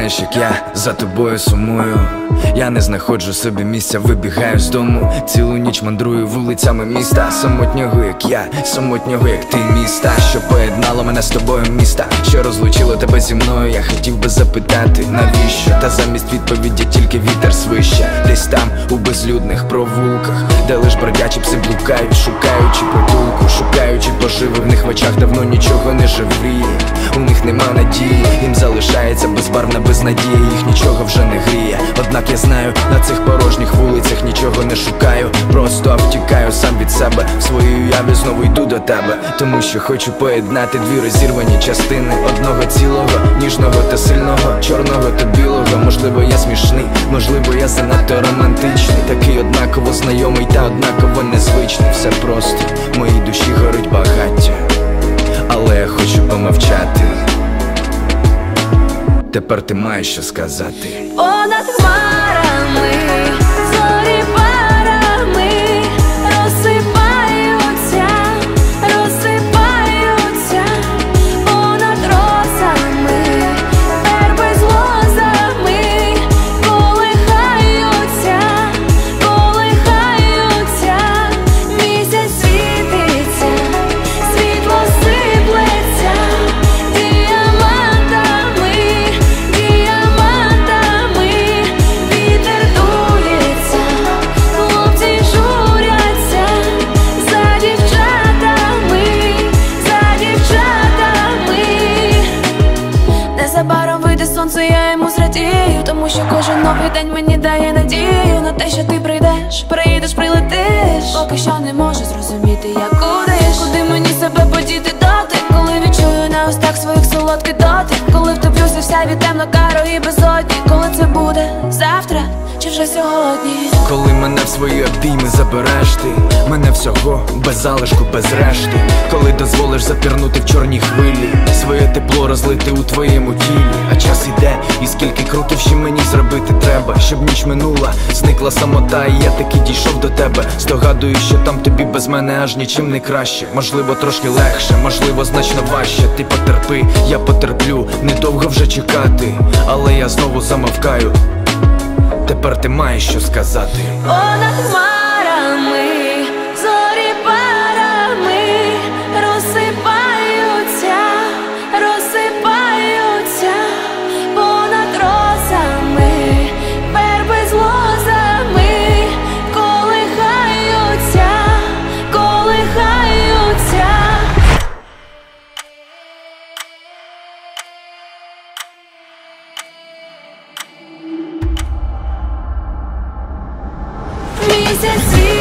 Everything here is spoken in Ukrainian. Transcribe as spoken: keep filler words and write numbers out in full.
знаєш, як я за тобою сумую. Я не знаходжу собі місця, вибігаю з дому. Цілу ніч мандрую вулицями міста. Самотнього, як я, самотнього, як ти, міста. Що поєднало мене з тобою, міста, що розлучило тебе зі мною. Я хотів би запитати, навіщо? Та замість відповіді тільки вітер свище. Десь там, у безлюдних провулках, де лиш бродячі пси блукають, шукаючи притулку, шукаючи поживи. В них в очах давно нічого не живріє, у них нема надії, їм залишається безбарвна безнадія, їх нічого вже не гріє. Однак я знаю, на цих порожніх вулицях нічого не шукаю, просто втікаю сам від себе. В своїй уяві знову йду до тебе, тому що хочу поєднати дві розірвані частини одного цілого, ніжного та сильного, чорного та білого. Можливо, я смішний, можливо, я занадто романтичний, такий однаково знайомий та однаково незвичний. Все просто, в моїй душі горить багаття, але я хочу помовчати. Тепер ти маєш що сказати. Понад хмарами зорі парами розсипаються, розсипаються. Понад розами верби з лозами колихаються, колихаються. Місяць світиться, світло сиплеться діамантами, діамантами. Вітер дується, хлопці журяться за дівчатами, за дівчатами. Незабаром вийде сонце, я йому зрадію, тому що кожен новий день мені дає надію на те, що ти прийдеш, приїдеш, прилетиш. Поки що не можу зрозуміти, як кудиш, куди мені себе подіти доти, коли відчую на устах своїх солодкий дотик, коли втоплюся вся від темно-карої безодні. Коли це буде? Завтра чи вже сьогодні? Коли мене в свої обійми забереш ти, мене всього, без залишку, без решти. Коли дозволиш запірнути в чорній хвилі, своє тепло розлити у твоєму тілі. А час іде, і скільки кроків ще мені зробити треба, щоб ніч минула, зникла самота, і я таки дійшов до тебе. Здогадую, що там тобі без мене аж нічим не краще. Можливо, трошки легше, можливо, значно важче. Ти потерпи, я потерплю, недовго вже чекати, але я знову замовкаю. Тепер ти маєш що сказати. Понад хмарами зорі парами розсипаються, розсипаються. Понад розами верби з лозами колихаються, колихаються. Місяць